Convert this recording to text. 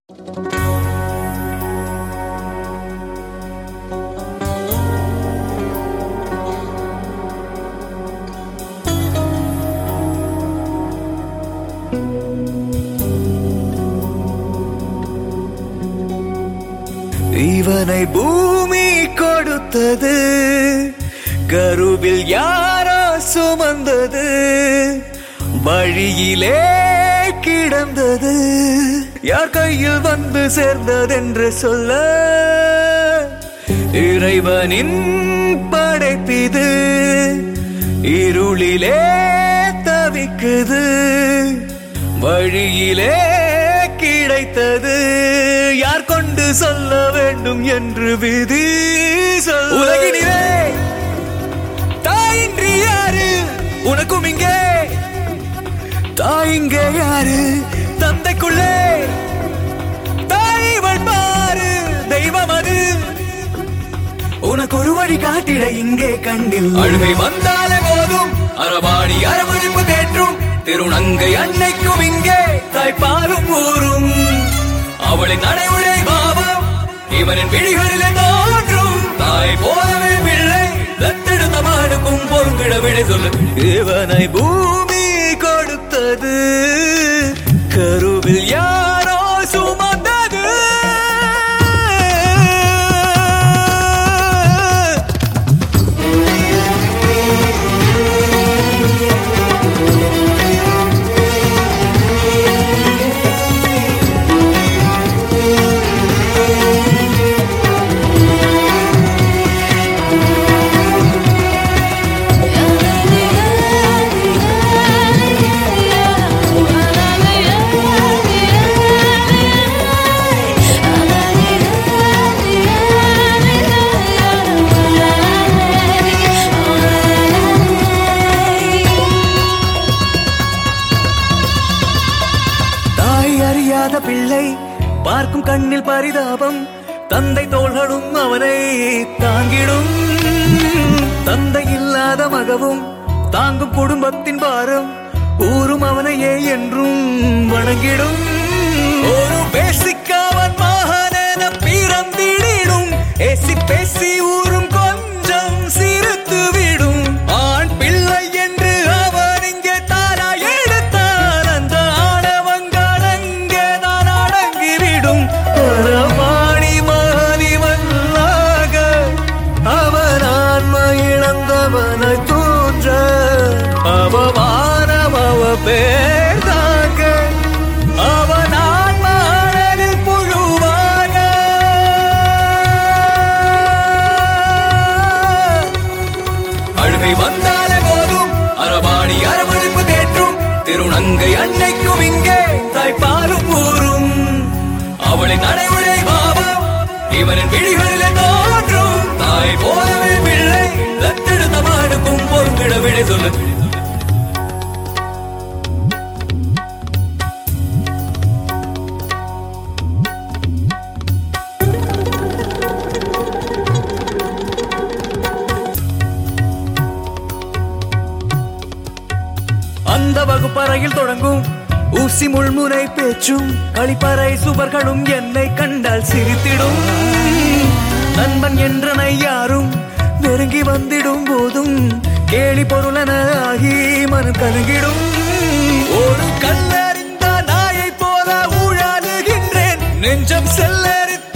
இவனை பூமி கொடுத்தது, கருவில் யாரோ சுமந்தது, வழியிலே கிடந்தது, யார் கையில் வந்து சேர்ந்ததென்று சொல்ல, இறைவனின் படைப்பிது, இருளிலே தவிக்குது, வழியிலே கிடைத்தது, யார் கொண்டு சொல்ல வேண்டும் என்று விதி சொல். உலகினிலே தாயின்றி யாரு, உனக்கும் இங்கே தாயிங்கே யாரு, தந்தைக்குள்ளே தாய்வள் பாரு, தெய்வம் அது உனக்கு ஒரு வழி காட்டிட இங்கே கண்டில். அழுகை வந்தாலே போதும் அரவாணி அரவழிப்பு தேற்றும், திருநங்கை அன்னைக்கும் இங்கே தாய்ப்பாலும் ஊரும், அவளின் நடைமுறை பாவம் இவனின் விழிகளிலே தோன்றும், தாய் போலவே பிள்ளை தத்தெடுத்த மாடுக்கும் பொறுங்கிட விடை சொல்லு. இவனை பூமி கொடுத்தது, கருவில் யாரோ சுமந்தது. பிள்ளை பார்க்கும் கண்ணில் பரிதாபம், தந்தை தோள்களும் அவனை தாங்கிடும், தந்தை இல்லாத மகவும் தாங்கும் குடும்பத்தின் பாரம், ஊரும் அவனையே என்றும் வணங்கிடும். ஒரு பேசிக்காவன் மகனென பிறந்திடிடும், ஏசி பேசி ஊரும் கொஞ்சம் சிரித்து விடும், ஆண் பிள்ளை என்று அவன் இங்கே தாரா எடுத்தான், அந்த ஆடவங்கள் அங்கேதான் அடங்கிவிடும். அரவாணி மகனிவல்லாக அவன் ஆன்ம இழந்தவனை தோன்ற, அவமானம் அவ பேர்தாக அவன் ஆன்மானில் புழுவாக. அழுகை வந்தாலே போதும் அரவாணி அரவழிப்பு தேற்றும், திருநங்கை அன்னைக்கும் இங்கே தாய்ப்பாலும் ஊரும், அவளின் நடைமுறை பாவம் இவனின் விழிகளிலே தோன்றும், தாய் போலவே பிள்ளை தத்தெடுத்த மாடுக்கும் பொறுங்கிட விடை சொல்லு. அந்த வகுப்பறையில் தொடங்கும் ஊசி முள்முனை பேச்சும், களிப்பறை சுவர்களும் என்னை கண்டால் சிரித்திடும், நண்பன் என்றனை யாரும் நெருங்கி வந்திடும் போதும் கேலி பொருளென ஆகி மனம் கலங்கிடும். ஒரு கல்லறிந்த நாயை போல ஊழாடுகின்றேன், நெஞ்சம் செல்லரித்த